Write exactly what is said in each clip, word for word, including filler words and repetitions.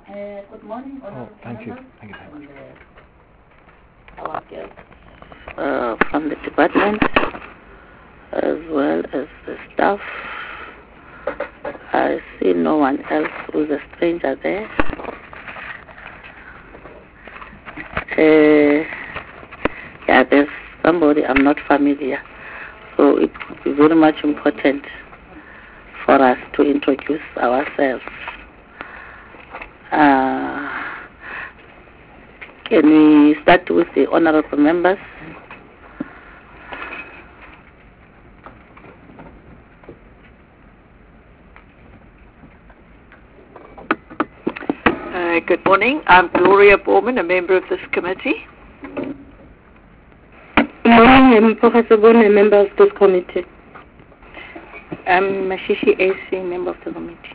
Uh, good morning, oh, thank you. Thank you very much. And, uh, our guests uh, from the department, as well as the staff. I see no one else who's a stranger there. Uh, yeah, there's somebody I'm not familiar, so it would be very much important for us to introduce ourselves. Uh, can we start with the honorable members? Uh, good morning. I'm Gloria Borman, a member of this committee. Good morning. I'm Professor Borman, a member of this committee. I'm Mashishi A C, member of the committee.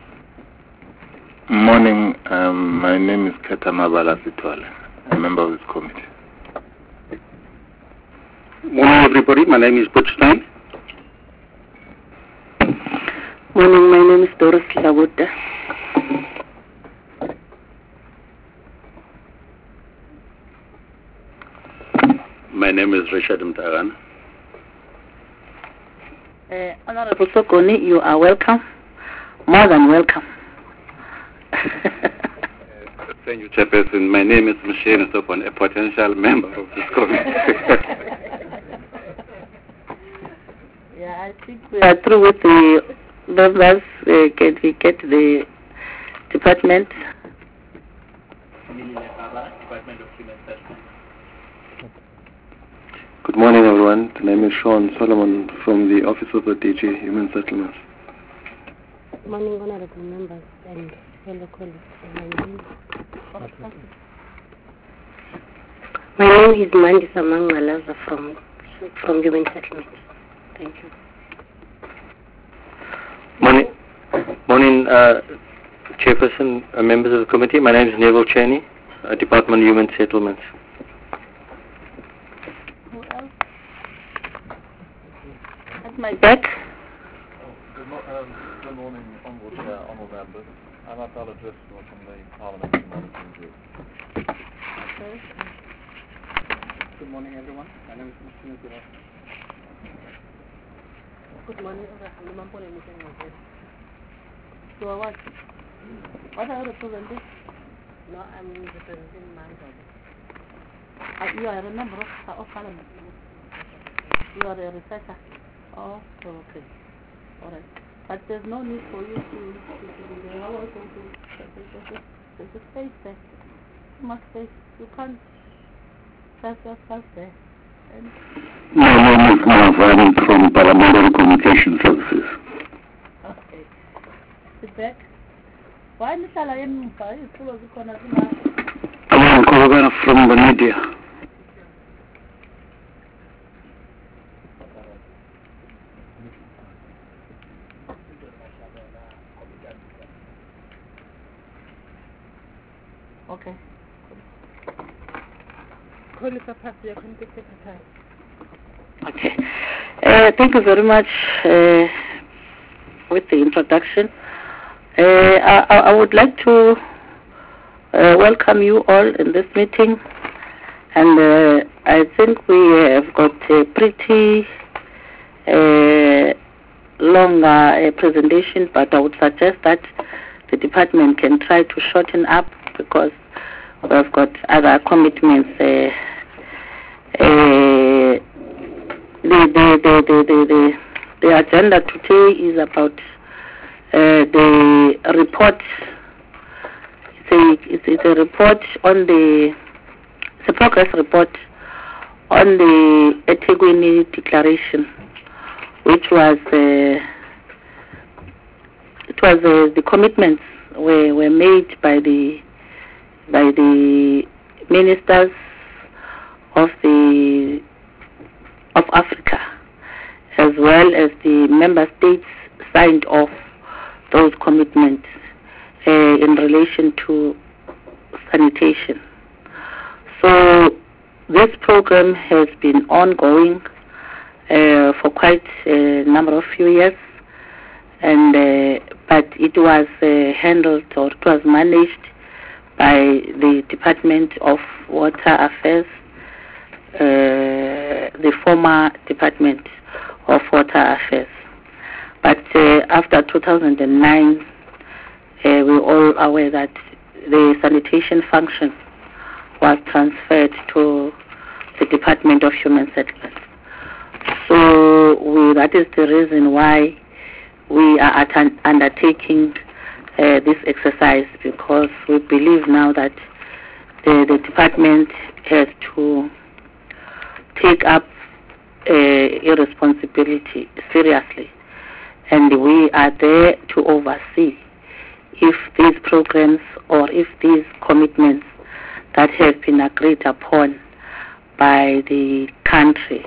Morning. Um, my name is Ketama Balasitwale, a member of this committee. Morning, everybody. My name is Butch Stein. Morning. My name is Doris Laguta. My name is Richard Mtagan. Uh, Honorable Sokoni, you are welcome. More than welcome. uh, thank you, Chairperson. My name is Michelle Sokon, a potential member of this committee. Yeah, I think we are through with the members. Uh, can we get the department? Good morning, everyone. My name is Sean Solomon from the Office of the D G Human Settlements. Good morning, honorable members and fellow colleagues. My name is Mandi Samangalaza from from Human Settlements. Thank you. Morning, morning, uh, Chairperson, uh, members of the committee. My name is Neville Cheney, uh, Department of Human Settlements. Who else? At my back. Oh, good, mo- um, good morning, honourable Chair, honourable members. I'm Abdallah Driscoll from the Parliamentary Monitoring Group. Okay. Good morning, everyone. My name is Muslim Gula. Good morning. So what? What are you representing? No, I'm representing Mango. Uh, you are a member of, of Parliament. You are a researcher. Oh, okay. All right. But there's no need for you to, to, to be there. There's a space there. You must stay. You can't trust yourself there. And My name is Marvani from Parliamentary Communication Services. okay. Sit back. Why is I am I'm Korogana from the media. Okay. Okay. Uh, thank you very much uh, with the introduction. Uh, I, I would like to uh, welcome you all in this meeting, and uh, I think we have got a pretty uh, long uh, presentation, but I would suggest that the department can try to shorten up because we've got other commitments. Uh, uh, the, the, the, the, the, the, the agenda today is about uh, the report. It's a, it's, it's a report on the, it's a progress report on the eThekwini Declaration, which was uh, it was uh, the commitments were, were made by the by the ministers of the of Africa, as well as the member states signed off those commitments uh, in relation to sanitation. So this program has been ongoing uh, for quite a number of few years, and uh, but it was uh, handled or it was managed by the Department of Water Affairs, uh, the former Department of Water Affairs. But uh, after two thousand nine, uh, we're all aware that the sanitation function was transferred to the Department of Human Settlements. So we, that is the reason why we are at an undertaking uh, this exercise, because we believe now that the, the department has to take up uh, a responsibility seriously, and we are there to oversee if these programs or if these commitments that have been agreed upon by the country,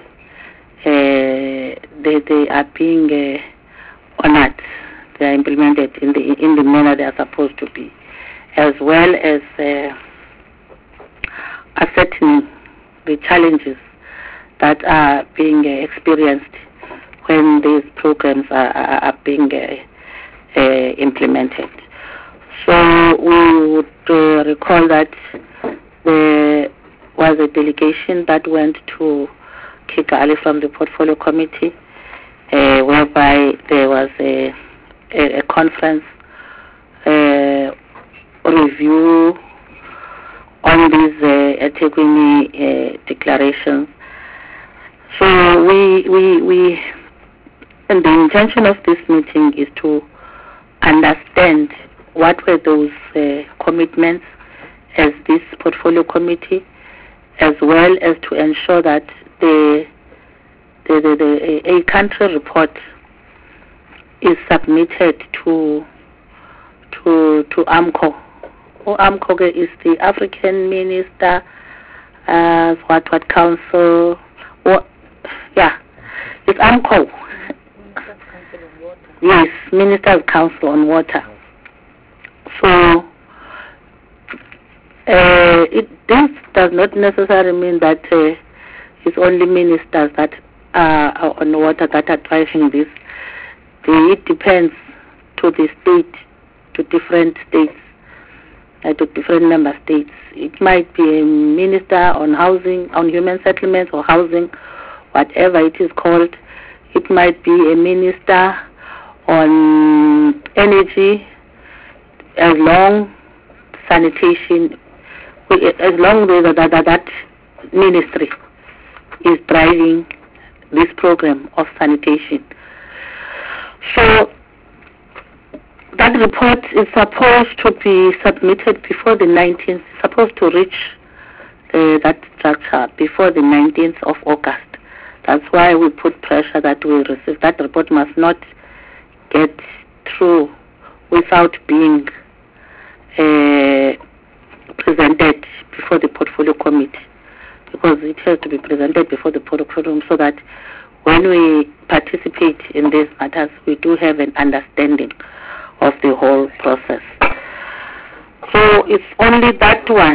uh, they, they are being uh, honored, they are implemented in the in the manner they are supposed to be, as well as uh, ascertaining the challenges that are being uh, experienced when these programs are, are, are being uh, uh, implemented. So we would uh, recall that there was a delegation that went to Kigali from the Portfolio Committee, uh, whereby there was a, a, a conference uh, review on these uh, eThekwini uh, declarations. So we, we, we, and the intention of this meeting is to understand what were those uh, commitments as this portfolio committee, as well as to ensure that the, the, the, the a country report is submitted to to to AMCO. Oh, AMCO is the African Minister, uh, what what Council, what, yeah, it's AMCO. Yes, Ministers Council on Water. So, uh, it, this does not necessarily mean that uh, it's only ministers that are on water that are driving this. The, it depends to the state, to different states, uh, to different member states. It might be a minister on housing, on human settlements or housing, whatever it is called. It might be a minister on energy, as long sanitation, as long as that, that, that ministry is driving this program of sanitation. So that report is supposed to be submitted before the nineteenth, supposed to reach uh, that structure before the nineteenth of August. That's why we put pressure that we receive. That report must not get through without being uh, presented before the portfolio committee, because it has to be presented before the portfolio so that when we participate in these matters, we do have an understanding of the whole process. So it's only that one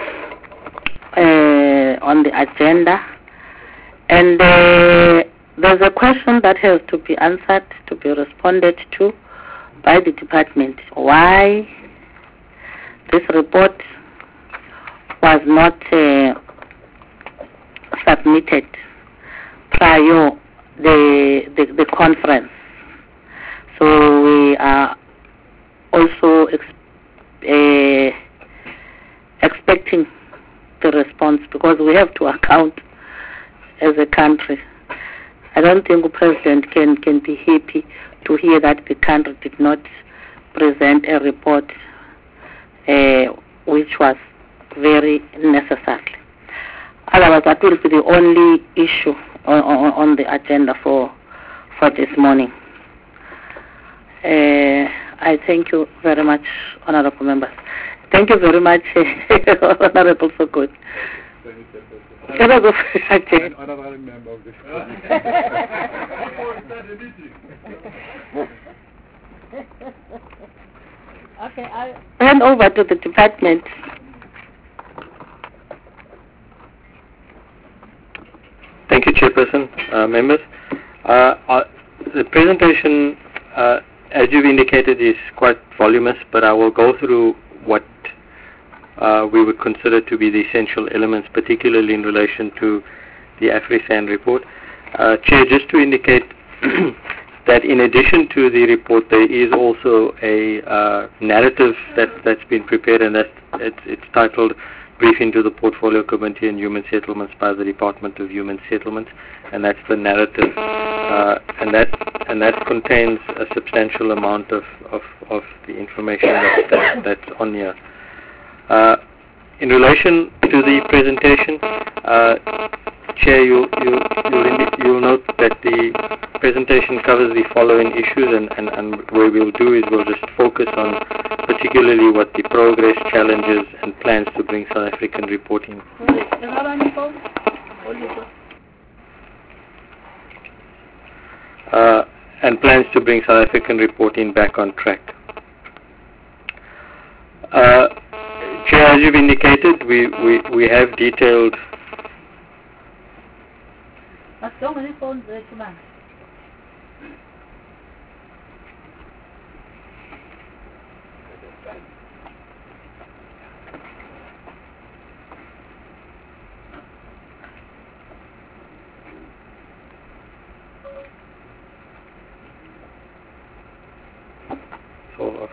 uh, on the agenda, and uh, there's a question that has to be answered, to be responded to by the department. Why this report was not uh, submitted prior the, the the conference. So we are also ex uh, expecting the response, because we have to account as a country. I don't think the president can, can be happy to hear that the country did not present a report uh, which was very necessary. Otherwise, that will be the only issue on, on, on the agenda for for this morning. Uh, I thank you very much, honorable members. Thank you very much, honorable Sokot. An honorary member of this Okay, I hand over to the department. Thank you, Chairperson, uh, members. Uh, uh, the presentation, uh, as you've indicated, is quite voluminous, but I will go through what uh, we would consider to be the essential elements, particularly in relation to the AfriSAN report. Uh, Chair, just to indicate that in addition to the report, there is also a uh, narrative that, that's been prepared, and that it's, it's titled Briefing to the Portfolio Committee on Human Settlements by the Department of Human Settlements, and that's the narrative, uh, and that and that contains a substantial amount of, of, of the information that, that, that's on here. Uh, in relation to the presentation, uh, Chair, you, you, you'll, indi- you'll note that the presentation covers the following issues, and, and, and what we'll do is we'll just focus on particularly what the progress, challenges, and plans to bring South African reporting. Uh, and plans to bring South African reporting back on track. Uh, Chair, as you've indicated, we, we, we have detailed so many phones there, man. So,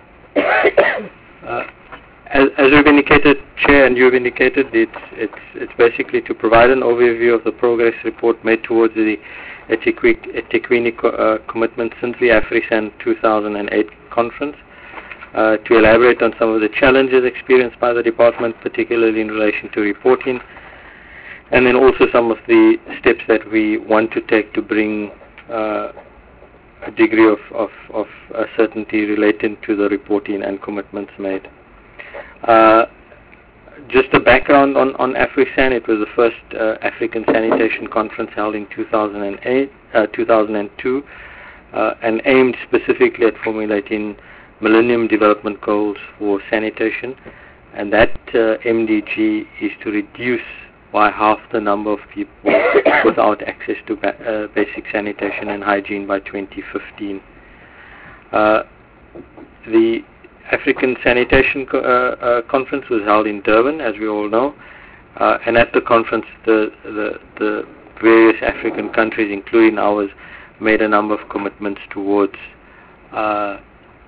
uh, as, as you've indicated, Chair, and you've indicated, it's, it's, it's basically to provide an overview of the progress report made towards the eThekwini co- uh, commitment since the AfriSAN two thousand eight conference, uh, to elaborate on some of the challenges experienced by the department, particularly in relation to reporting, and then also some of the steps that we want to take to bring uh, a degree of, of, of uh, certainty relating to the reporting and commitments made. Uh, just a background on, on AfriSAN, it was the first uh, African Sanitation Conference held in two thousand eight, uh, two thousand two, uh, and aimed specifically at formulating Millennium Development Goals for sanitation, and that uh, M D G is to reduce by half the number of people without access to ba- uh, basic sanitation and hygiene by twenty fifteen. Uh, the African Sanitation Co- uh, uh, Conference was held in Durban, as we all know, uh, and at the conference the, the, the various African countries, including ours, made a number of commitments towards uh,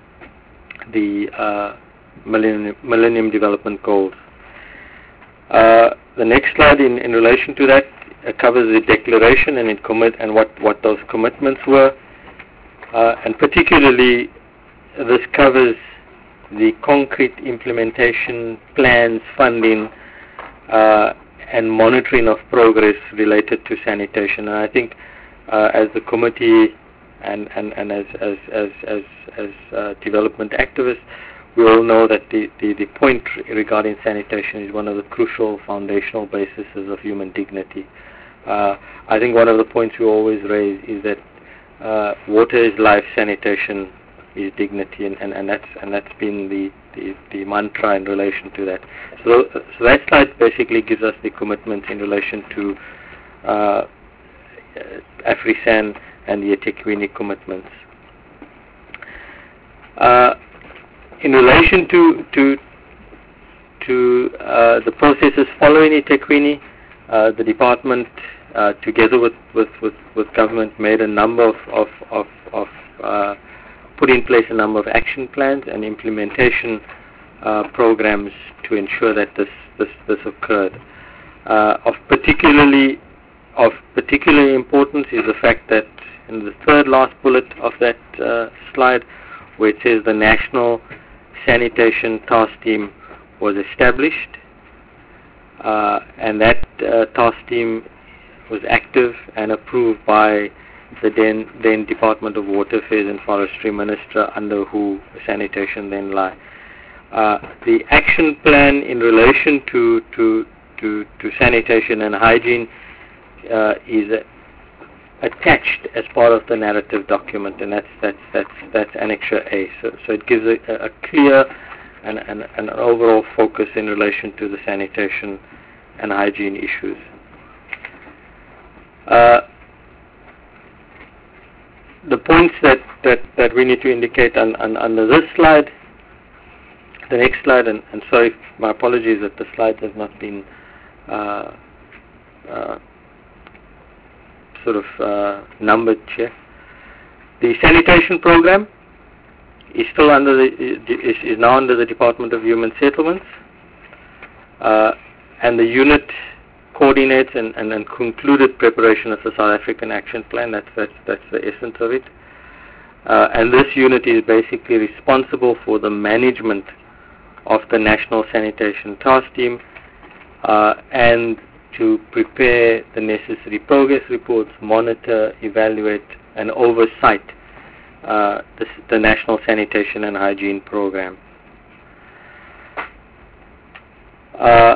the uh, Millennium, Millennium Development Goals. Uh, the next slide in, in relation to that uh, covers the declaration and, it commit, and what, what those commitments were, uh, and particularly this covers the concrete implementation plans, funding, uh, and monitoring of progress related to sanitation. And I think uh, as the committee and, and, and as, as, as, as, as uh, development activists, we all know that the, the, the point regarding sanitation is one of the crucial foundational bases of human dignity. Uh, I think one of the points we always raise is that uh, water is life, sanitation is dignity, and, and, and that's and that's been the, the, the mantra in relation to that. So, so that slide basically gives us the commitments in relation to uh, AfriSAN and the eThekwini commitments. Uh, in relation to to to uh, the processes following eThekwini, uh, the department, uh, together with, with, with, with government, made a number of of of, of uh, put in place a number of action plans and implementation uh, programs to ensure that this this, this occurred. Uh, of particularly of particular importance is the fact that in the third last bullet of that uh, slide, where it says the National Sanitation Task Team was established, uh, and that uh, task team was active and approved by the then, then Department of Water Affairs and Forestry Minister, under who sanitation then lie. Uh, the action plan in relation to to to, to sanitation and hygiene uh, is uh, attached as part of the narrative document, and that's that's that's that's Annexure A. So so it gives a, a clear and an, an overall focus in relation to the sanitation and hygiene issues. Uh, the points that, that, that we need to indicate on, on, under this slide, the next slide, and, and sorry, my apologies that the slides have not been uh, uh, sort of uh, numbered, Chair. The sanitation program is still under the is, is now under the Department of Human Settlements, uh, and the unit coordinates and, and, and concluded preparation of the South African Action Plan. That's that's that's the essence of it. Uh, and this unit is basically responsible for the management of the National Sanitation Task Team uh, and to prepare the necessary progress reports, monitor, evaluate, and oversight uh, the, the National Sanitation and Hygiene Program. Uh,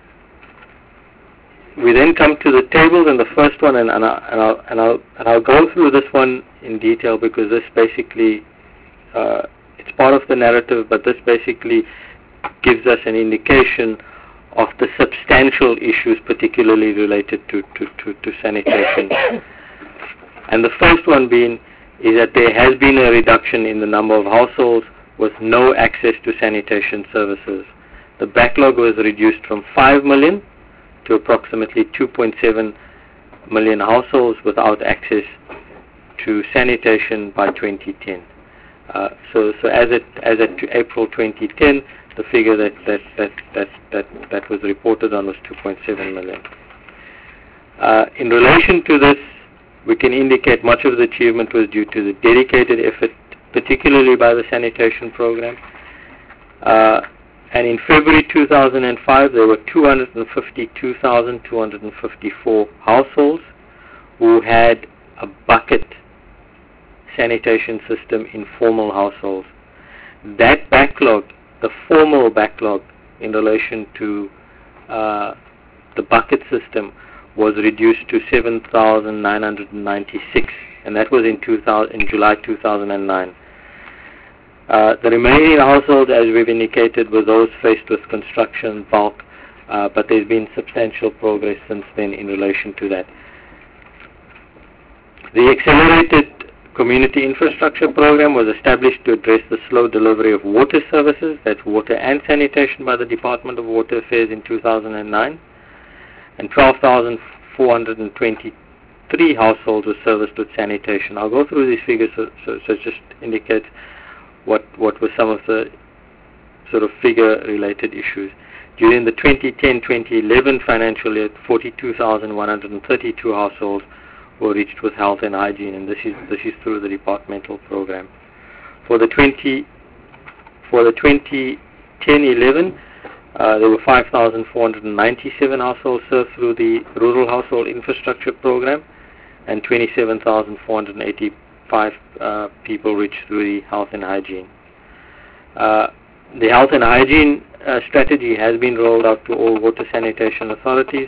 we then come to the tables, and the first one, and, and, I, and, I'll, and, I'll, and I'll go through this one in detail because this basically, uh, it's part of the narrative, but this basically gives us an indication of the substantial issues particularly related to, to, to, to sanitation. And the first one being is that there has been a reduction in the number of households with no access to sanitation services. The backlog was reduced from five million to approximately two point seven million households without access to sanitation by twenty ten. Uh, so, so as at as at April twenty ten, the figure that that that that that, that was reported on was two point seven million. Uh, in relation to this, we can indicate much of the achievement was due to the dedicated effort, particularly by the sanitation program. Uh, and in February two thousand five, there were two hundred fifty-two thousand two hundred fifty-four households who had a bucket sanitation system in formal households. That backlog, the formal backlog in relation to uh, the bucket system, was reduced to seven thousand nine hundred ninety-six, and that was in, two thousand, in July two thousand nine. Uh, the remaining households, as we've indicated, were those faced with construction, bulk, uh, but there's been substantial progress since then in relation to that. The Accelerated Community Infrastructure Program was established to address the slow delivery of water services, that's water and sanitation, by the Department of Water Affairs in two thousand nine, and twelve thousand four hundred twenty-three households were serviced with sanitation. I'll go through these figures so, so, so it just indicates what, what were some of the sort of figure-related issues. During the twenty ten twenty eleven financial year, forty-two thousand one hundred thirty-two households were reached with health and hygiene, and this is this is through the departmental program. For the twenty for the twenty ten eleven, uh, there were five thousand four hundred ninety-seven households served through the Rural Household Infrastructure Program, and twenty-seven thousand four hundred eighty-five uh, people reached through the health and hygiene. Uh, the health and hygiene uh, strategy has been rolled out to all water sanitation authorities.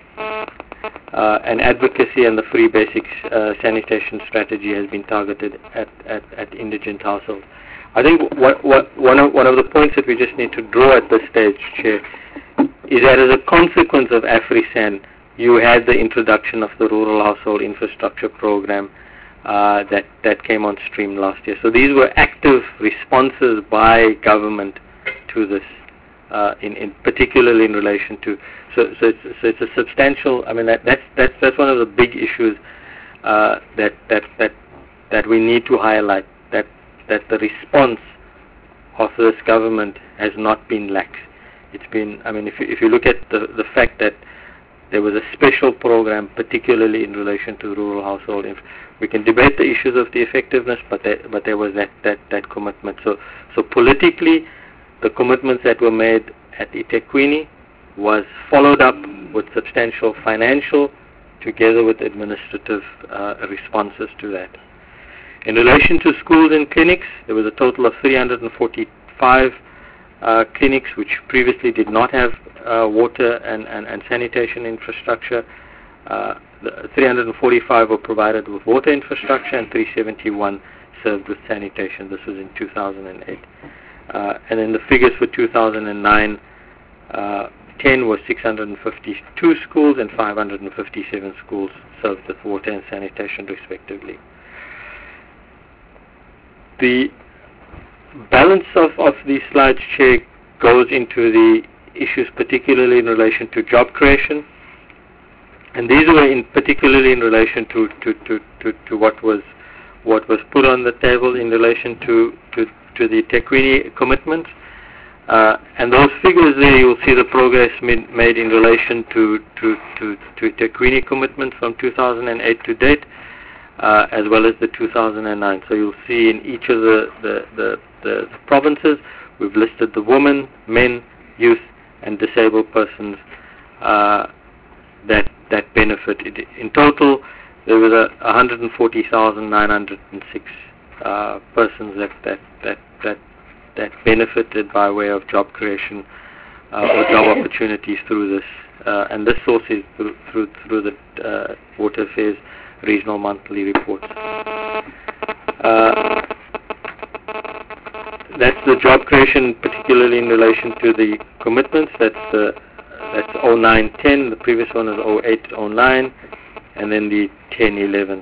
Uh, and advocacy and the free basics uh, sanitation strategy has been targeted at, at, at indigent households. I think what, what, one, of, one of the points that we just need to draw at this stage, Chair, is that as a consequence of AfriSan, you had the introduction of the Rural Household Infrastructure Program uh, that, that came on stream last year. So these were active responses by government to this. Uh, in, in particularly in relation to, so, so, it's, so it's a substantial, I mean, that, that's, that's, that's one of the big issues uh, that, that, that, that we need to highlight, that, that the response of this government has not been lax. It's been, I mean, if you, if you look at the, the fact that there was a special program, particularly in relation to rural household, inf- we can debate the issues of the effectiveness, but there, but there was that, that, that commitment. So, so politically, the commitments that were made at eThekwini was followed up with substantial financial together with administrative uh, responses to that. In relation to schools and clinics, there was a total of three hundred forty-five uh, clinics which previously did not have uh, water and, and, and sanitation infrastructure. Uh, the three hundred forty-five were provided with water infrastructure and three hundred seventy-one served with sanitation. This was in two thousand eight. Uh, and then the figures for two thousand nine, uh, ten were six hundred fifty-two schools and five hundred fifty-seven schools served with water and sanitation respectively. The balance of, of these slides, Chair, goes into the issues particularly in relation to job creation. And these were in particularly in relation to, to, to, to, to what was what was put on the table in relation to, to, to the Tekwini commitments. Uh, and those figures there, you'll see the progress made, made in relation to, to, to, to Tekwini commitments from two thousand eight to date, uh, as well as the two thousand nine. So you'll see in each of the, the, the, the provinces, we've listed the women, men, youth, and disabled persons uh, that that benefited. In total, there was a one hundred forty thousand nine hundred six uh, persons that that that that that benefited by way of job creation uh, or job opportunities through this, uh, and this source is through through, through the uh, Water Affairs Regional Monthly Reports. Uh, that's the job creation, particularly in relation to the commitments. That's the that's oh nine ten. The previous one is oh eight oh nine, and then the ten eleven.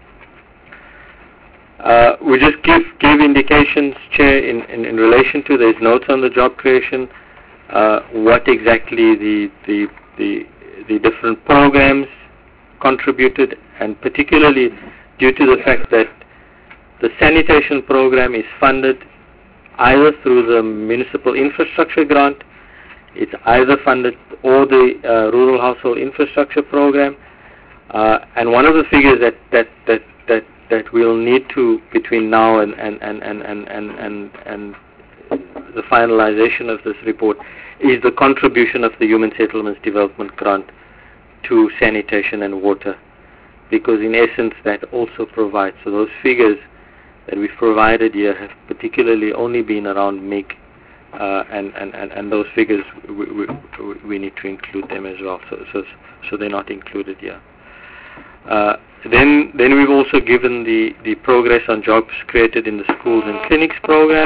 Uh, we just give give indications, Chair, in, in, in relation to there's notes on the job creation, uh, what exactly the, the the the different programs contributed, and particularly due to the fact that the sanitation program is funded either through the municipal infrastructure grant, it's either funded or the uh, rural household infrastructure program, uh, and one of the figures that that that that that we'll need to between now and and and and and and, and, and the finalization of this report is the contribution of the Human Settlements Development Grant to sanitation and water, because in essence that also provides. So those figures that we've provided here have particularly only been around M I G, uh, and, and, and, and those figures we, we, we need to include them as well, so so, so they're not included here. Uh, then then we've also given the, the progress on jobs created in the schools and clinics program,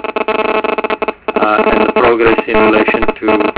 uh, and the progress in relation to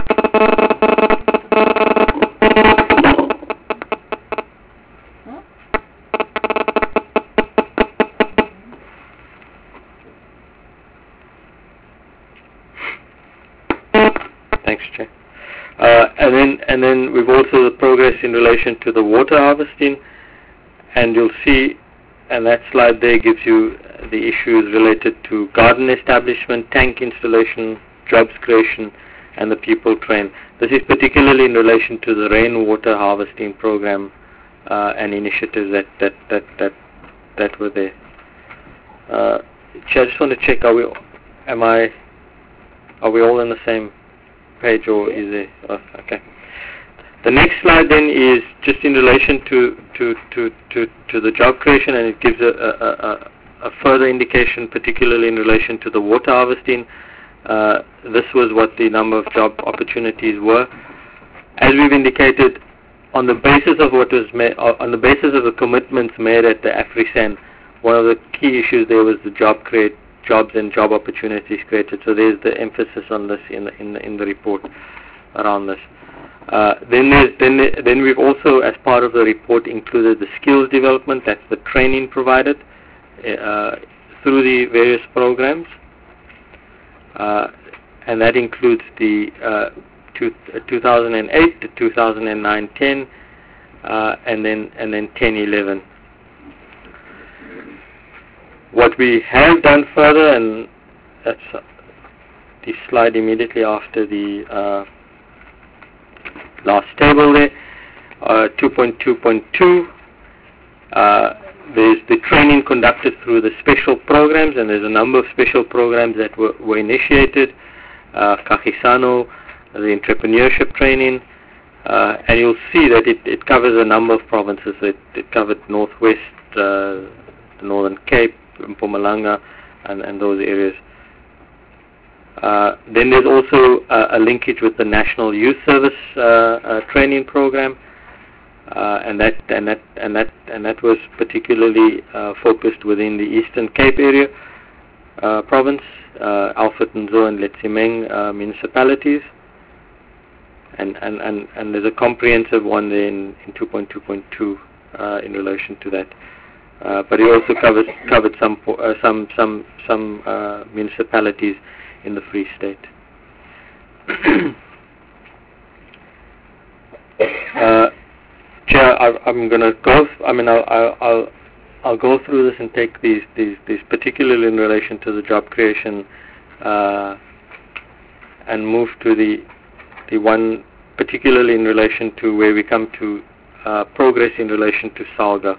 Thanks, Chair. Uh, and then and then we've also the progress in relation to the water harvesting, and you'll see, and that slide there gives you the issues related to garden establishment, tank installation, jobs creation, and the people trained. This is particularly in relation to the rainwater harvesting program uh, and initiatives that that that that that were there. Uh, Chair, I just want to check: Are we? Am I? Are we all on the same page, or is there? Oh, okay. The next slide then is just in relation to to, to, to, to the job creation, and it gives a, a, a, a further indication, particularly in relation to the water harvesting. Uh, this was what the number of job opportunities were. As we've indicated, on the basis of what was made, on the basis of the commitments made at the AfriSan, one of the key issues there was the job create jobs and job opportunities created. So there's the emphasis on this in the, in the, in the report around this. Uh, then, then, then we've also, as part of the report, included the skills development. That's the training provided uh, through the various programs, uh, and that includes the uh, two, uh, two thousand eight to two thousand nine ten, uh, and then and then ten eleven. What we have done further, and that's uh, the slide immediately after the uh, last table there, uh, two point two point two, uh, there's the training conducted through the special programs, and there's a number of special programs that were, were initiated, uh, Kagisano, the entrepreneurship training, uh, and you'll see that it, it covers a number of provinces. It, it covered Northwest, uh, the Northern Cape, Mpumalanga, and, and those areas. Uh, then there's also uh, a linkage with the National Youth Service uh, uh, training program, uh, and that and that and that and that was particularly uh, focused within the Eastern Cape area uh, province, uh, Alfred Nzo and Letsimeng uh, municipalities, and, and, and, and there's a comprehensive one there in, in two point two point two uh, in relation to that. Uh, but it also covers covered some uh, some some some uh, municipalities in the Free State. uh, Chair, I, I'm going to go. I mean, I'll, I'll, I'll, I'll go through this and take these, these, these particularly in relation to the job creation, uh, and move to the, the one particularly in relation to where we come to uh, progress in relation to SALGA.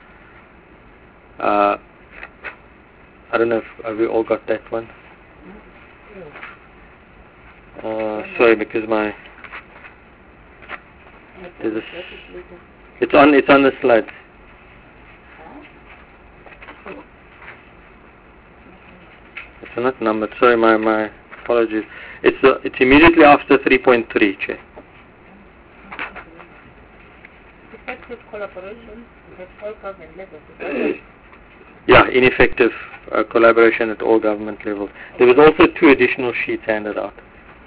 Uh, I don't know if have we all got that one. Uh, sorry, because my there's a, it's on it's on the slides. It's not numbered. Sorry, my my apologies. It's uh, it's immediately after three point three, Chair. Effective collaboration at all government levels. Yeah, ineffective uh, collaboration at all government levels. There was also two additional sheets handed out.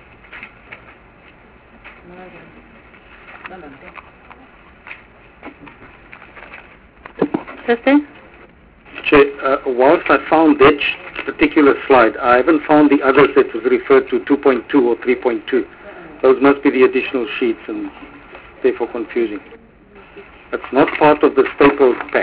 Testing? Chair, uh, whilst I found that particular slide, I haven't found the others that was referred to two point two or three point two. Those must be the additional sheets and therefore confusing. That's not part of the stapled pack.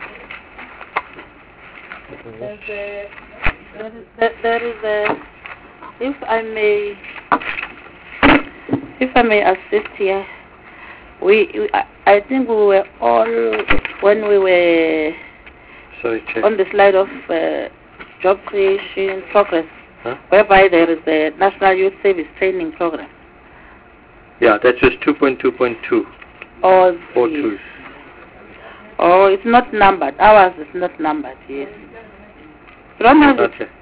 There's a, there, is, there, there is a, if I may, if I may assist here, we, we I, I think we were all, when we were Sorry, Chair. on the slide of uh, job creation progress, huh? whereby there is the National Youth Service Training Program. Yeah, that's just two point two point two. Or Four twos. Oh, it's not numbered. Ours is not numbered, yes. You don't have it. Okay.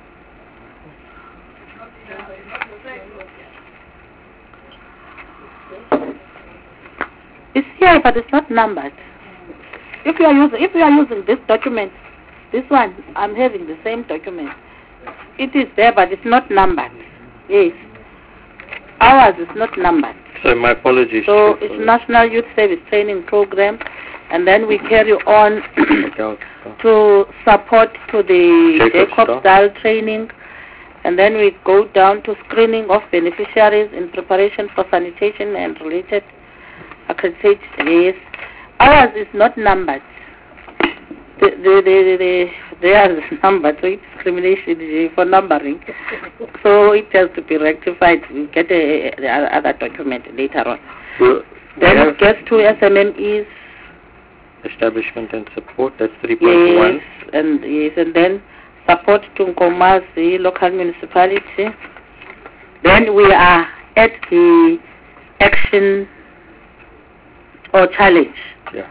It's here, but it's not numbered. If you are using, if you are using this document, this one, I'm having the same document. It is there, but it's not numbered. Yes. Ours is not numbered. So my apologies. So it's National Youth Service Training Program, and then we carry on okay, okay. to support to the Jacob Jacob style training, and then we go down to screening of beneficiaries in preparation for sanitation and related accreditation. Yes, ours is not numbered. The the the the theirs is numbered, so it's discrimination for numbering. So it has to be rectified. We get a, the other document later on. Well, then it gets to S M M Es. Establishment and support, that's three point one. Yes, and yes, and then support to Nkomazi local municipality. Then we are at the action or challenge. Yeah.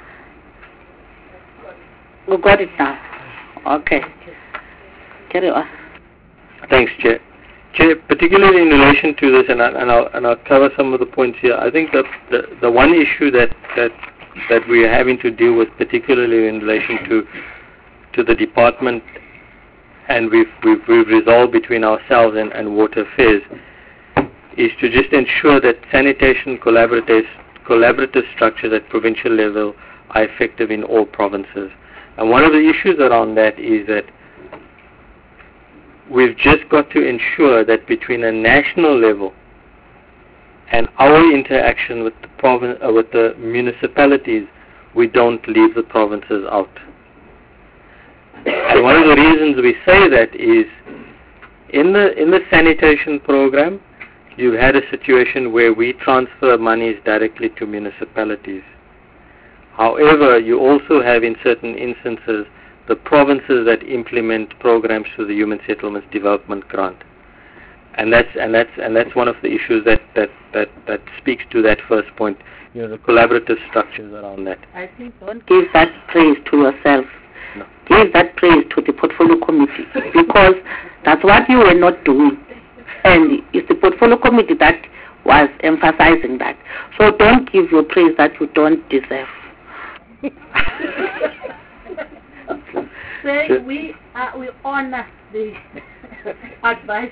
We got it now. Okay. Carry on. Thanks, Chair. Chair, particularly in relation to this, and, I, and, I'll, and I'll cover some of the points here, I think that the, the one issue that, that that we are having to deal with, particularly in relation to to the department, and we've we've, we've resolved between ourselves and, and Water Affairs, is to just ensure that sanitation collaborative collaborative structures at provincial level are effective in all provinces. And one of the issues around that is that we've just got to ensure that between a national level and our interaction with the province, uh, with the municipalities, we don't leave the provinces out. And one of the reasons we say that is, in the in the sanitation program, you've had a situation where we transfer monies directly to municipalities. However, you also have in certain instances the provinces that implement programs through the Human Settlements Development Grant. And that's and that's and that's one of the issues that, that, that, that speaks to that first point. You know, the collaborative structures around that. I think don't give that praise to yourself. No. Give that praise to the portfolio committee, because that's what you were not doing, and it's the portfolio committee that was emphasizing that. So don't give your praise that you don't deserve. Say we uh, we honor the advice.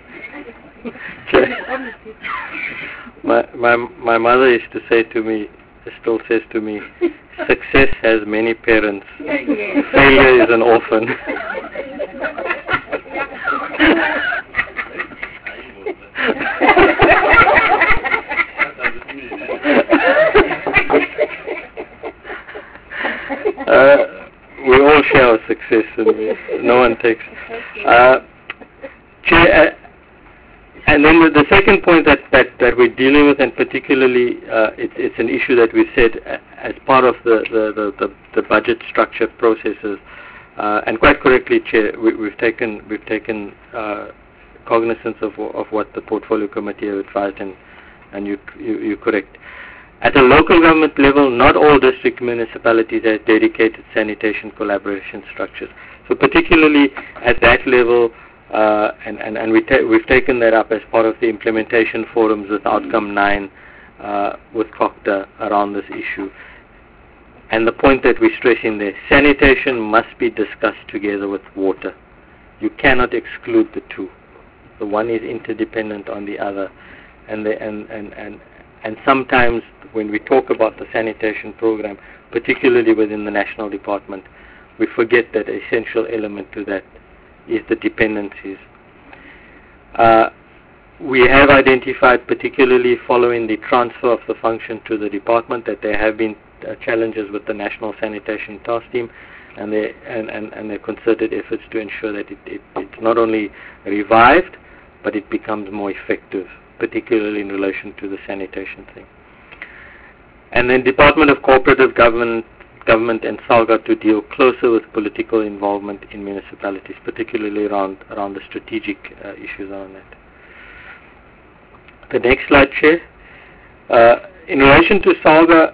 my, my my mother used to say to me, still says to me, success has many parents. Failure is an orphan. and no one takes. Uh, Chair, uh, and then the, the second point that, that, that we're dealing with, and particularly uh, it, it's an issue that we said uh, as part of the, the, the, the, the budget structure processes, uh, and quite correctly, Chair, we, we've taken we've taken uh, cognizance of of what the portfolio committee have advised, and and you, you you're correct. At a local government level, not all district municipalities have dedicated sanitation collaboration structures. So particularly at that level, uh, and, and, and we ta we've taken that up as part of the implementation forums with Outcome nine, uh, with COCTA around this issue. And the point that we're stressing there, sanitation must be discussed together with water. You cannot exclude the two. The one is interdependent on the other. And, the, and, and, and, and sometimes when we talk about the sanitation program, particularly within the national department, we forget that an essential element to that is the dependencies. Uh, we have identified, particularly following the transfer of the function to the department, that there have been uh, challenges with the National Sanitation Task Team and their and, and, and their concerted efforts to ensure that it, it, it's not only revived, but it becomes more effective, particularly in relation to the sanitation thing. And then Department of Cooperative Government, Government and SALGA to deal closer with political involvement in municipalities, particularly around around the strategic uh, issues around that. The next slide, Chair. Uh, in relation to SALGA,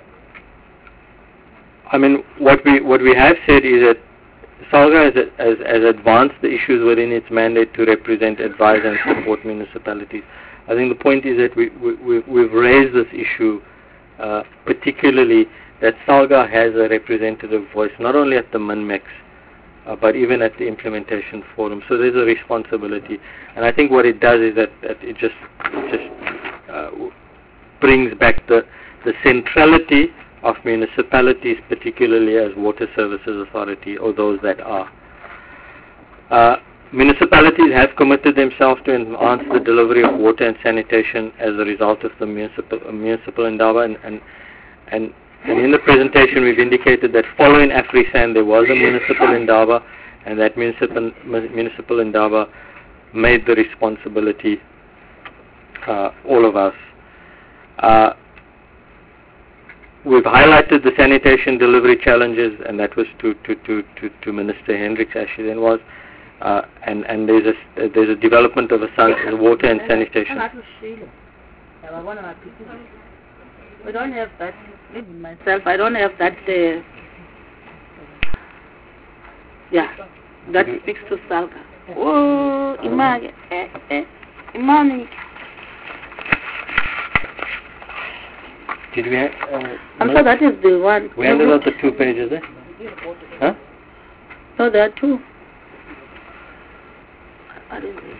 I mean, what we what we have said is that SALGA has, has, has advanced the issues within its mandate to represent, advise, and support municipalities. I think the point is that we, we, we've, we've raised this issue, uh, particularly that SALGA has a representative voice, not only at the MINMEX, uh, but even at the implementation forum. So there's a responsibility. And I think what it does is that, that it just, it just uh, brings back the, the centrality of municipalities, particularly as water services authority, or those that are. Uh, municipalities have committed themselves to enhance the delivery of water and sanitation as a result of the municipal, uh, municipal endowment, and, and, and in the presentation we've indicated that following AfriSan there was a municipal endowment, and that municipal, municipal endowment made the responsibility uh, all of us. Uh, We've highlighted the sanitation delivery challenges, and that was to, to, to, to, to Minister Hendricks, as she then was. Uh, and, and there's a uh, there's a development of a sun, water and sanitation. We don't have that. Even myself, I don't have that. Uh, yeah, that speaks to SALGA. Oh, Imani, eh, eh, Imani. Did we have, uh, I'm sure that is the one. We handed out the two pages, eh? Huh? No, there are two. What is this?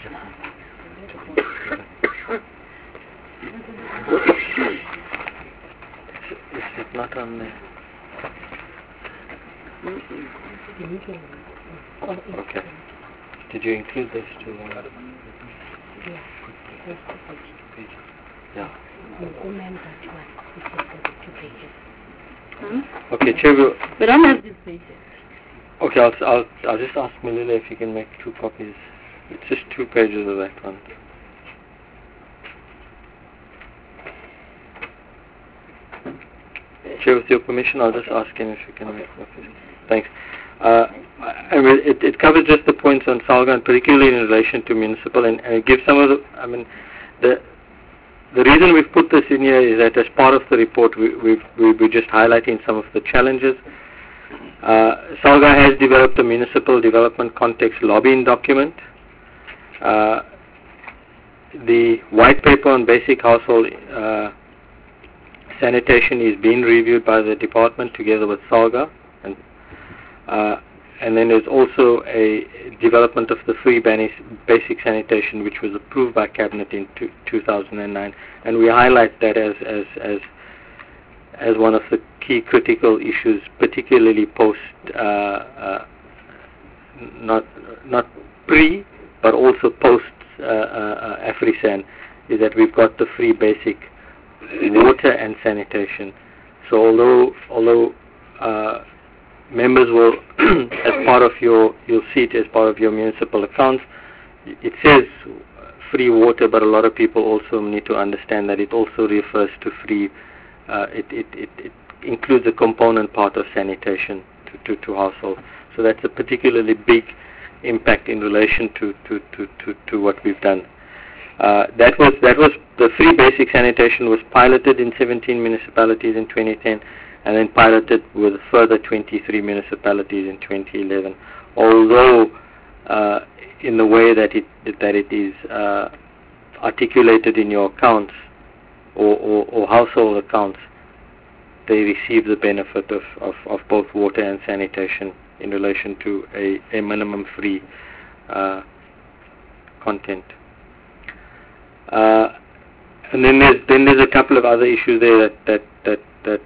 Is it not on there? Okay. Did you include those two? Yeah. Hmm? Okay, Chair. We'll we don't have this pages. Okay, I'll, I'll, I'll just ask Melilla if you can make two copies. It's just two pages of that one. Chair, with your permission, I'll just ask him if you can make copies. Thanks. Uh, I mean, it, it covers just the points on SALGA, and particularly in relation to municipal, and, and it gives some of the, I mean, the The reason we've put this in here is that as part of the report, we, we've, we're just highlighting some of the challenges. Uh, SALGA has developed a municipal development context lobbying document. Uh, the white paper on basic household uh, sanitation is being reviewed by the department together with SALGA. And, uh, And then there's also a development of the free basic sanitation, which was approved by Cabinet in two thousand nine, and we highlight that as as as as one of the key critical issues, particularly post uh, uh, not not pre, but also post uh, uh, AfriSan, is that we've got the free basic water and sanitation. So although although uh, members will, as part of your, you'll see it as part of your municipal accounts. It says free water, but a lot of people also need to understand that it also refers to free, uh, it, it, it, it includes a component part of sanitation to, to, to households. So that's a particularly big impact in relation to, to, to, to, to what we've done. Uh, that was that was the free basic sanitation was piloted in seventeen municipalities in twenty ten, and then piloted with a further twenty-three municipalities in twenty eleven. Although uh, in the way that it that it is uh, articulated in your accounts or, or, or household accounts, they receive the benefit of, of, of both water and sanitation in relation to a, a minimum free uh, content. Uh, and then there's then there's a couple of other issues there that that that that,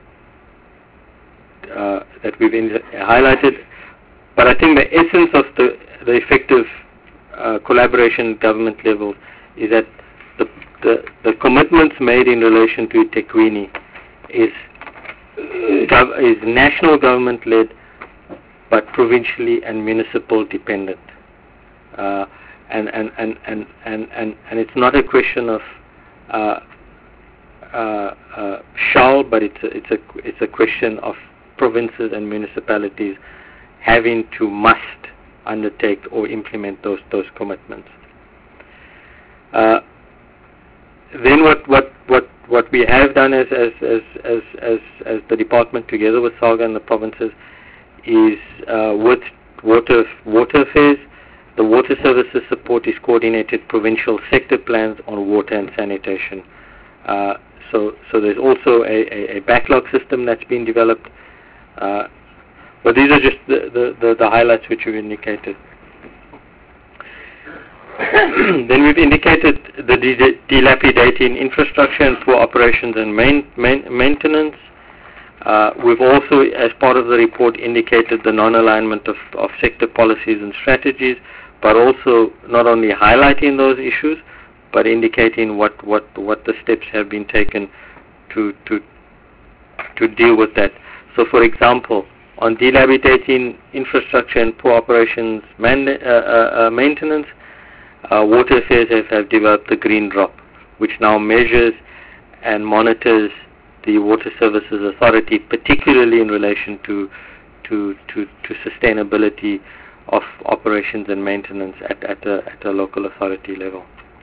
uh, that we've in, highlighted. But I think the essence of the the effective uh, collaboration at government level is that the, the the commitments made in relation to eThekwini is gov- is national government led, but provincially and municipal dependent. Uh, And and, and, and, and, and and it's not a question of uh, uh, uh, shall, but it's a, it's a it's a question of provinces and municipalities having to must undertake or implement those those commitments. Uh, then what, what, what, what we have done as as, as, as, as as the department together with SALGA and the provinces is uh, with water water affairs. The water services support is coordinated provincial sector plans on water and sanitation. Uh, so, so there's also a, a, a backlog system that's been developed. Uh, but these are just the, the, the, the highlights which we've indicated. Then we've indicated the de- dilapidating infrastructure and poor operations and main, main, maintenance. Uh, we've also, as part of the report, indicated the non-alignment of, of sector policies and strategies, but also not only highlighting those issues, but indicating what, what, what the steps have been taken to, to, to deal with that. So, for example, on dilapidating infrastructure and poor operations man, uh, uh, uh, maintenance, uh, Water Affairs have, have developed the Green Drop, which now measures and monitors the Water Services Authority, particularly in relation to to, to, to sustainability of operations and maintenance at, at, a, at a local authority level.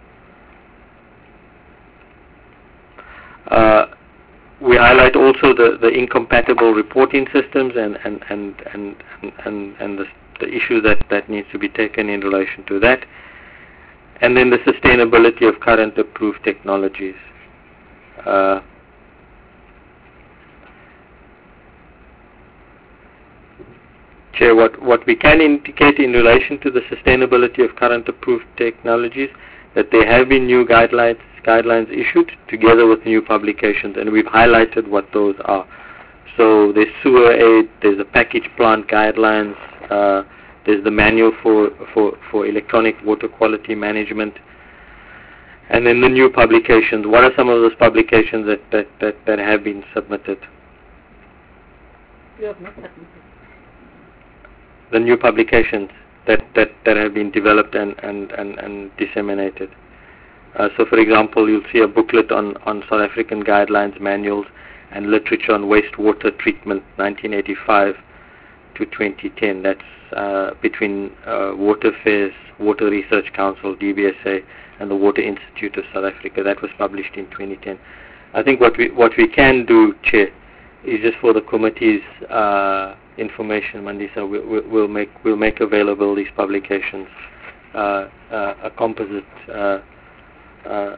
Uh, we highlight also the, the incompatible reporting systems and, and, and, and, and, and the, the issue that, that needs to be taken in relation to that. And then the sustainability of current approved technologies. Uh, Chair, what, what we can indicate in relation to the sustainability of current approved technologies, that there have been new guidelines guidelines issued together with new publications, and we've highlighted what those are. So there's sewer aid, there's the package plant guidelines, uh, there's the manual for, for, for electronic water quality management, and then the new publications. What are some of those publications that, that, that, that have been submitted? You have not submitted. The new publications that, that, that have been developed and, and, and, and disseminated. Uh, so, for example, you'll see a booklet on, on South African guidelines, manuals, and literature on wastewater treatment, nineteen eighty-five to twenty ten. That's uh, between uh, Water Affairs, Water Research Council, D B S A, and the Water Institute of South Africa. That was published in twenty ten. I think what we what we can do, Chair, is just for the committee's uh, information, Mandisa, we, we, we'll make we'll make available these publications, uh, uh, a composite. Uh, uh,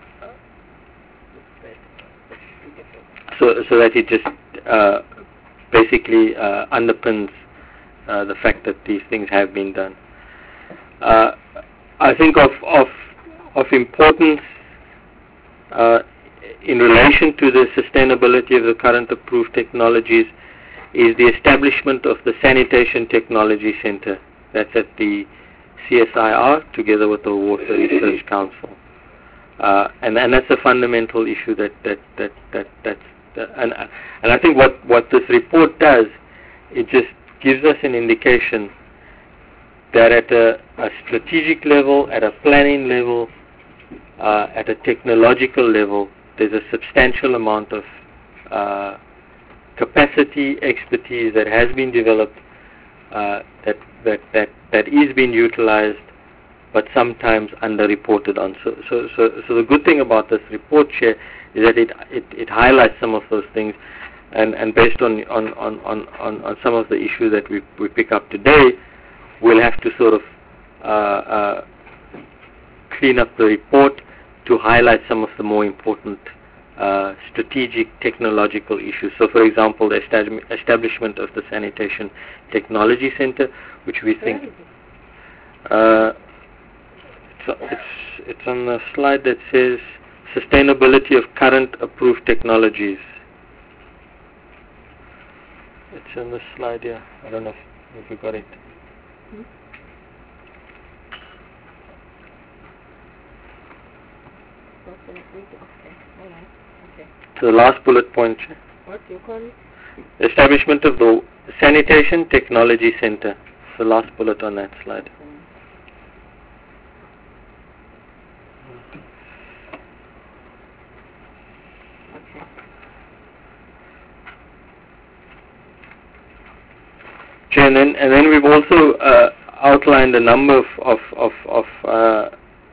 so so that it just uh, basically uh, underpins uh, the fact that these things have been done. Uh, I think of of of importance uh, in relation to the sustainability of the current approved technologies is the establishment of the Sanitation Technology Center. That's at the C S I R together with the Water Research Council. Uh, and, and that's a fundamental issue that, that, that, that, that's, that, and, and I think what, what this report does, it just gives us an indication that at a, a strategic level, at a planning level, uh, at a technological level, there's a substantial amount of uh, capacity, expertise that has been developed, uh, that, that, that, that is being utilized, but sometimes underreported on. So, so, so, so the good thing about this report, Chair, is that it, it, it highlights some of those things, and, and based on, on, on, on, on some of the issues that we, we pick up today, we'll have to sort of uh, uh, clean up the report to highlight some of the more important uh, strategic technological issues. So, for example, the estab- establishment of the Sanitation Technology Center, which we think uh, it's, it's, it's on the slide that says sustainability of current approved technologies. It's on the slide here. I don't know if, if you got it. So the last bullet point. What do you call it? Establishment of the Sanitation Technology Center. It's the last bullet on that slide. And then, and then we've also uh, outlined a number of, of, of, of uh,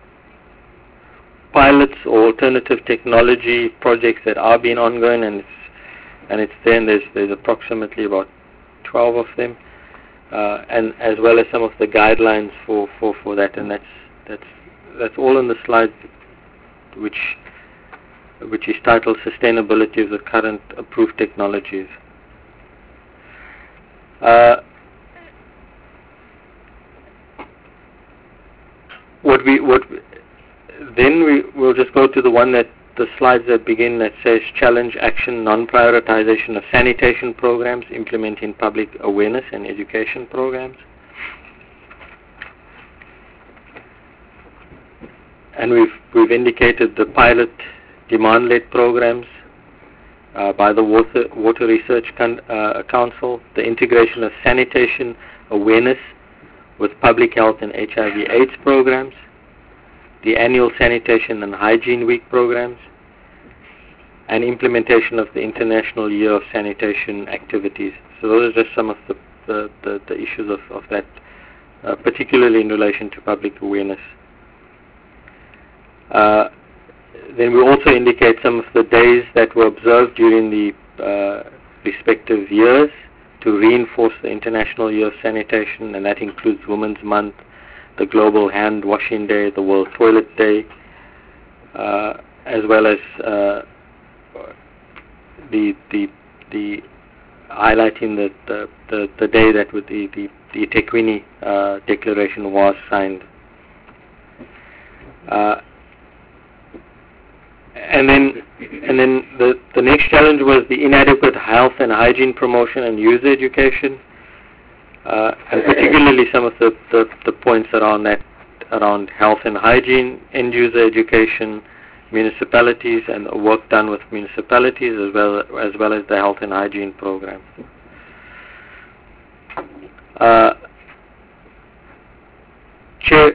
pilots or alternative technology projects that are being ongoing, and it's, and it's there, and there's, there's approximately about twelve of them, uh, and as well as some of the guidelines for, for, for that, and that's, that's, that's all in the slide, which, which is titled Sustainability of the Current Approved Technologies. Uh, What we what we, then we will just go to the one that the slides that begin that says challenge action non-prioritization of sanitation programs, implementing public awareness and education programs. And we've we've indicated the pilot demand-led programs uh, by the Water Water Research Con- uh, Council, the integration of sanitation awareness with public health and H I V AIDS programs, the annual Sanitation and Hygiene Week programs, and implementation of the International Year of Sanitation activities. So those are just some of the, the, the, the issues of, of that, uh, particularly in relation to public awareness. Uh, then we also indicate some of the days that were observed during the uh, respective years to reinforce the International Year of Sanitation, and that includes Women's Month, the Global Hand Washing Day, the World Toilet Day, uh, as well as uh, the the the highlighting the the, the, the day that with the the, the eThekwini uh, Declaration was signed. Uh, And then, and then the, the next challenge was the inadequate health and hygiene promotion and user education, uh, and particularly some of the, the, the points around that, around health and hygiene, end user education, municipalities, and work done with municipalities as well as well as the health and hygiene program. Uh, Chair,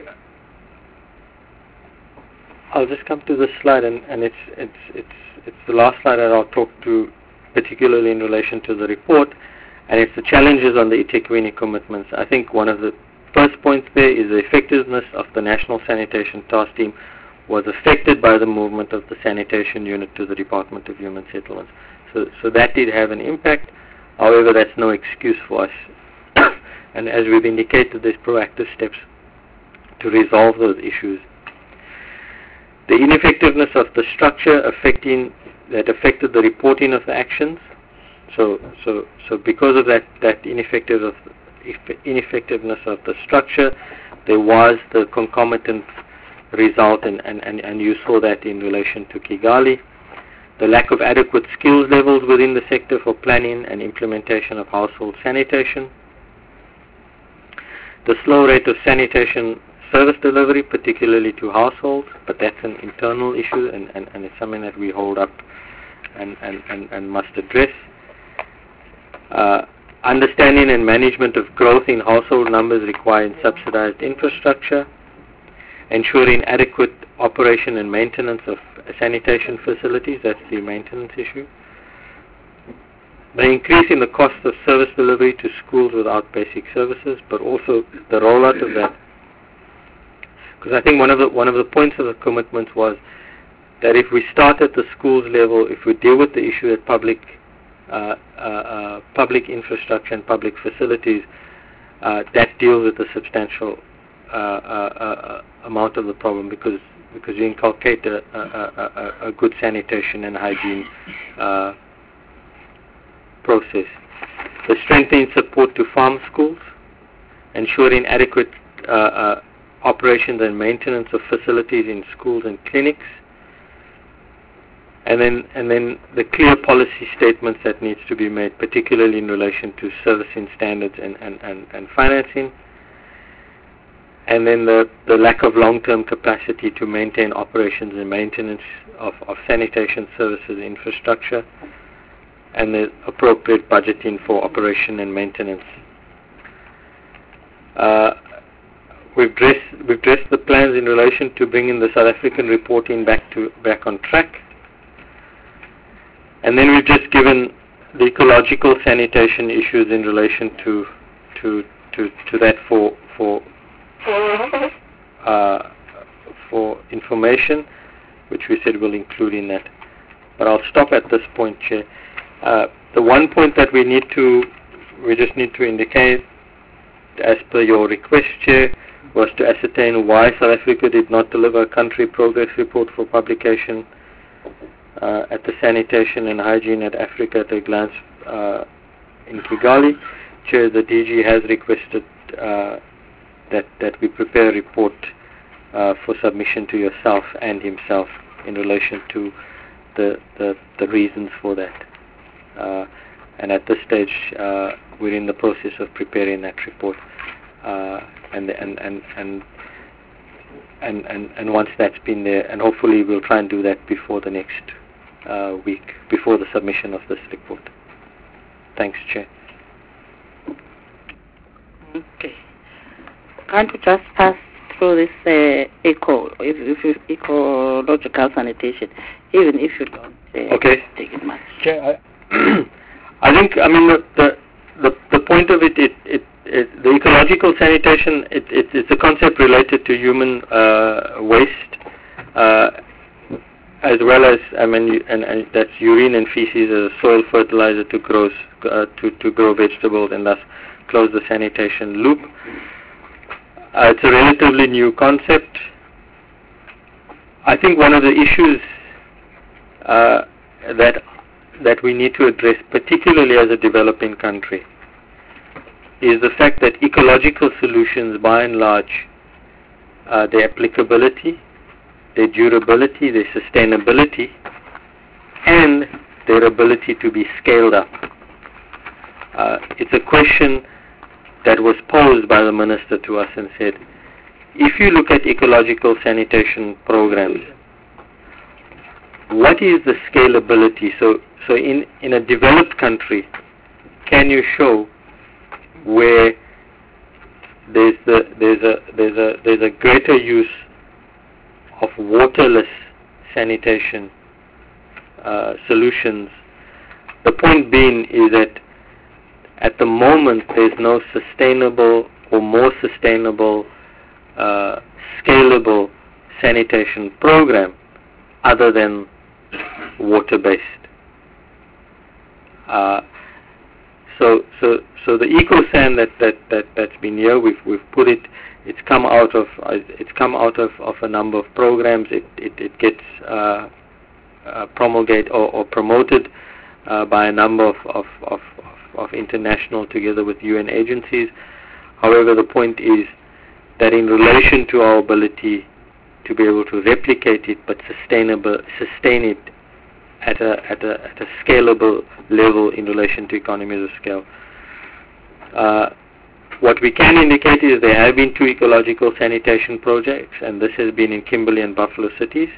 I'll just come to this slide, and, and it's it's it's it's the last slide that I'll talk to, particularly in relation to the report, and it's the challenges on the eThekwini commitments. I think one of the first points there is the effectiveness of the National Sanitation Task Team was affected by the movement of the sanitation unit to the Department of Human Settlements. So, so that did have an impact. However, that's no excuse for us. And as we've indicated, there's proactive steps to resolve those issues. The ineffectiveness of the structure affecting that affected the reporting of the actions. So, so, so because of that, that ineffective of, ineffectiveness of the structure, there was the concomitant result, and, and, and, and you saw that in relation to Kigali. The lack of adequate skills levels within the sector for planning and implementation of household sanitation. The slow rate of sanitation service delivery, particularly to households, but that's an internal issue, and, and, and it's something that we hold up and, and, and, and must address. Uh, understanding and management of growth in household numbers requiring subsidized infrastructure, ensuring adequate operation and maintenance of sanitation facilities, that's the maintenance issue. The increase in the cost of service delivery to schools without basic services, but also the rollout of that. Because I think one of the one of the points of the commitment was that if we start at the schools level, if we deal with the issue at public uh, uh, uh, public infrastructure and public facilities, uh, that deals with a substantial uh, uh, uh, amount of the problem, because because you inculcate a, a, a, a good sanitation and hygiene uh, process. The strengthening support to farm schools, ensuring adequate uh, uh, operations and maintenance of facilities in schools and clinics, and then and then the clear policy statements that needs to be made, particularly in relation to servicing standards and, and, and, and financing, and then the, the lack of long-term capacity to maintain operations and maintenance of, of sanitation services infrastructure, and the appropriate budgeting for operation and maintenance. Uh, we've addressed we've addressed the plans in relation to bringing the South African reporting back to back on track, and then we've just given the ecological sanitation issues in relation to to to, to that for for uh, for information, which we said we'll include in that. But I'll stop at this point, Chair. Uh, the one point that we need to, we just need to indicate, as per your request, Chair, was to ascertain why South Africa did not deliver a country progress report for publication uh, at the Sanitation and Hygiene at Africa at a Glance uh, in Kigali. Chair, the D G has requested uh, that, that we prepare a report uh, for submission to yourself and himself in relation to the, the, the reasons for that. Uh, and at this stage, uh, we're in the process of preparing that report, uh, and, and, and, and, and, and, and once that's been there, and hopefully we'll try and do that before the next uh, week, before the submission of this report. Thanks, Chair. Okay. Can't you just pass through this uh, eco, if, if ecological sanitation, even if you don't uh, okay. take it much? Chair, I I think, I mean, the, the, the, the point of it, it, it, it the ecological sanitation, it, it, it's a concept related to human uh, waste, uh, as well as, I mean, you, and, and that's urine and feces as a soil fertilizer to grow, uh, to, to grow vegetables and thus close the sanitation loop. Uh, it's a relatively new concept. I think one of the issues uh, that that we need to address, particularly as a developing country, is the fact that ecological solutions, by and large, uh, their applicability, their durability, their sustainability, and their ability to be scaled up. Uh, it's a question that was posed by the Minister to us and said, if you look at ecological sanitation programs, what is the scalability? So, so in, in a developed country, can you show where there's the, there's a there's a there's a greater use of waterless sanitation uh, solutions? The point being is that at the moment there's no sustainable or more sustainable, uh, scalable sanitation program other than water-based. Uh, so, so, so the EcoSan that, that, that that's been here, we've we've put it. It's come out of uh, it's come out of, of a number of programs. It it, it gets uh, uh, promulgated or, or promoted uh, by a number of, of, of, of international, together with U N agencies. However, the point is that in relation to our ability to be able to replicate it, but sustainable, sustain it at a at a at a scalable level in relation to economies of scale. Uh, what we can indicate is there have been two ecological sanitation projects, and this has been in Kimberley and Buffalo cities,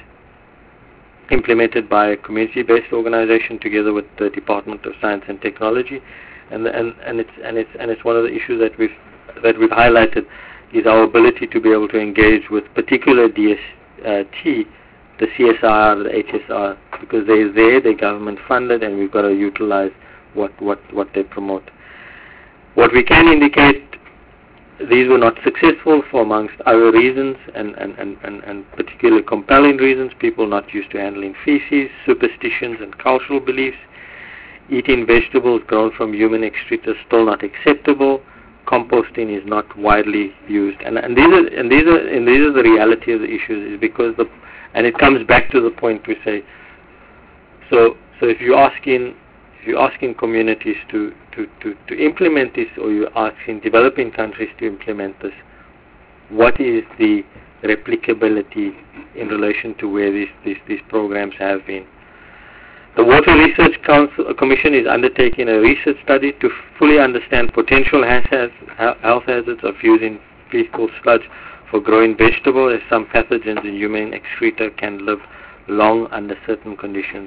implemented by a community-based organization together with the Department of Science and Technology, and and and it's and it's and it's one of the issues that we've that we've highlighted is our ability to be able to engage with particular D S T, the C S R, the H S R, because they're there, they're government funded, and we've got to utilize what what what they promote. What we can indicate, these were not successful for amongst other reasons, and, and, and, and, and particularly compelling reasons. People not used to handling feces, superstitions and cultural beliefs. Eating vegetables grown from human excreta is still not acceptable. Composting is not widely used. And, and, these are, and, these are, and these are the reality of the issues, is because the, and it comes back to the point we say, so, so if you're asking If you're asking communities to, to, to, to implement this, or you're asking developing countries to implement this, what is the replicability in relation to where these, these, these programs have been? The Water Research Council, Commission is undertaking a research study to fully understand potential hazards, health hazards of using fecal sludge for growing vegetables, as some pathogens in human excreta can live long under certain conditions.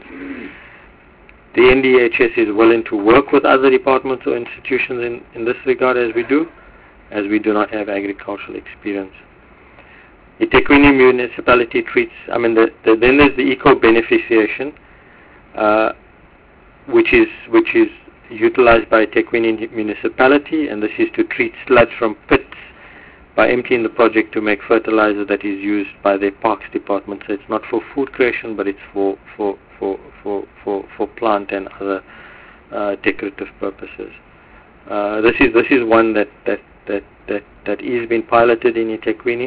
The N D H S is willing to work with other departments or institutions in, in this regard, as we do, as we do not have agricultural experience. The eThekwini municipality treats, I mean, the, the, then there's the eco-beneficiation, uh, which is which is utilized by eThekwini municipality, and this is to treat sludge from pits by emptying the project to make fertilizer that is used by the parks department. So it's not for food creation, but it's for for for for for, for plant and other uh, decorative purposes. Uh, this is this is one that that that that that is being piloted in eThekwini,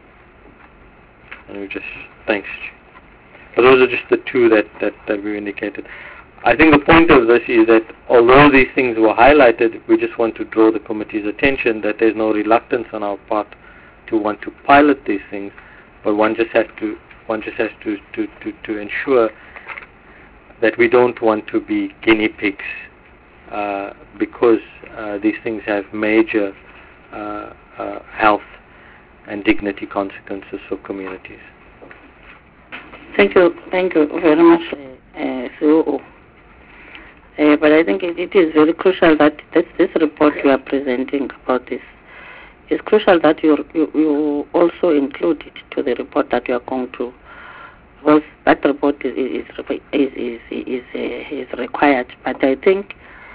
and we just thanks. But those are just the two that that that we indicated. I think the point of this is that although these things were highlighted, we just want to draw the committee's attention that there's no reluctance on our part to want to pilot these things, but one just has to one just has to to to, to ensure that we don't want to be guinea pigs, uh, because uh, these things have major uh, uh, health and dignity consequences for communities. Thank you, thank you very much, uh, C O O. Uh, but I think it, it is very crucial that this, this report you are presenting about this, it's crucial that you, you, you also include it to the report that you are going to, because that report is is is is is, uh, is required. But I think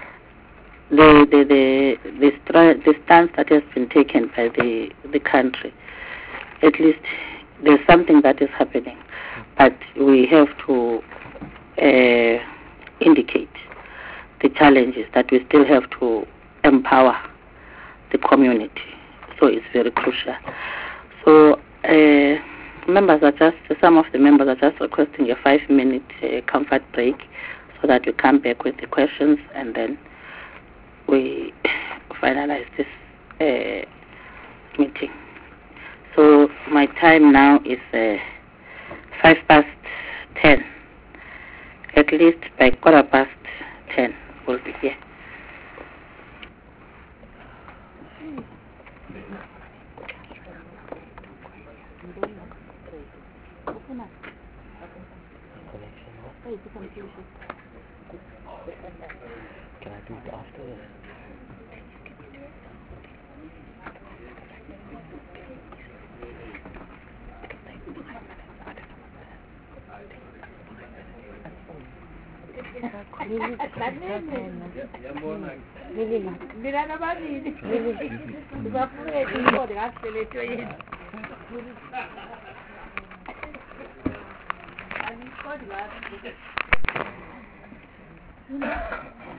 the the the the, stra- the stance that has been taken by the the country, at least there's something that is happening, but we have to uh, indicate the challenges that we still have to empower the community. So it's very crucial. So. Uh, Members are just, some of the members are just requesting a five-minute uh, comfort break so that we come back with the questions and then we finalize this uh, meeting. So my time now is uh, five past ten. At least by quarter past ten we'll be here. Can I do it after this? Thank you.